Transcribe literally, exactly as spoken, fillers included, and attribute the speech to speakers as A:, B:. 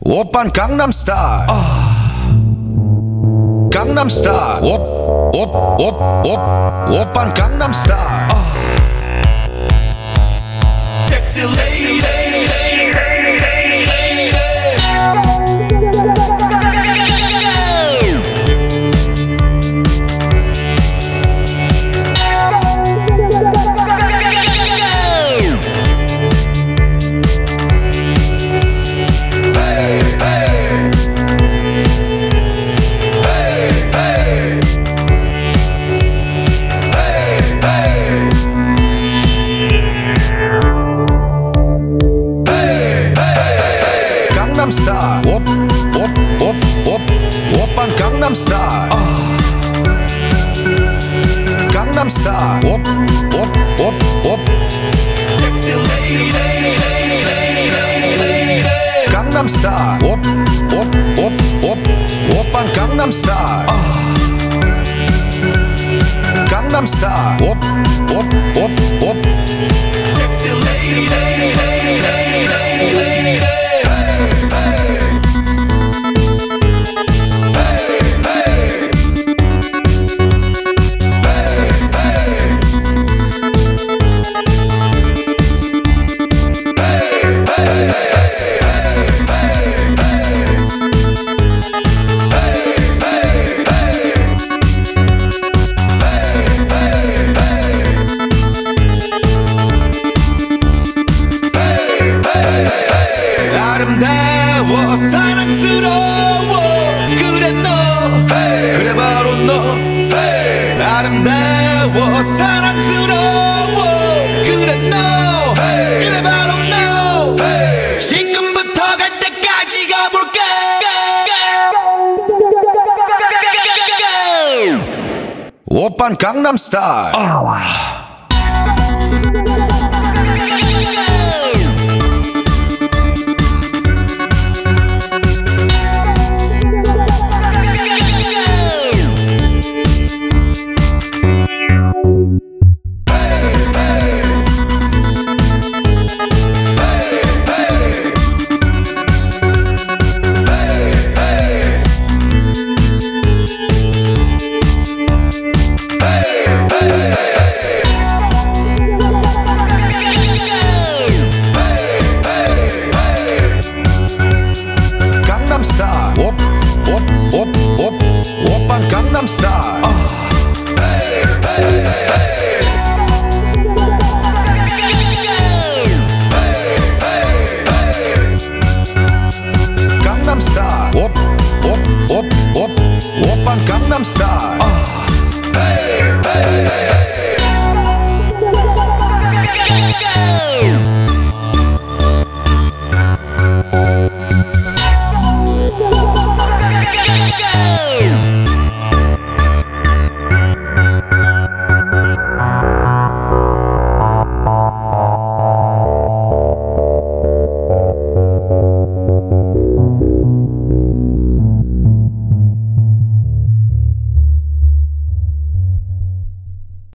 A: 오빤 강남스타일 강남스타일 오오오오 오빤 강남스타일 섹시 레이디 강남스타일 오오오오 오빤 강남스타일 강남스타일 오오오오 섹시 레이디 강남스타일 오오오오 오빤 강남스타일 강남스타일 오오오오 섹시 레이디 아름다워 사랑스러워 그래 너 그래 바로 너 아름다워 사랑스러워 그래 너 그래 바로 너 지금부터 갈 때까지 가볼까 오빤 강남스타일 오오오오 오빤 강남스타일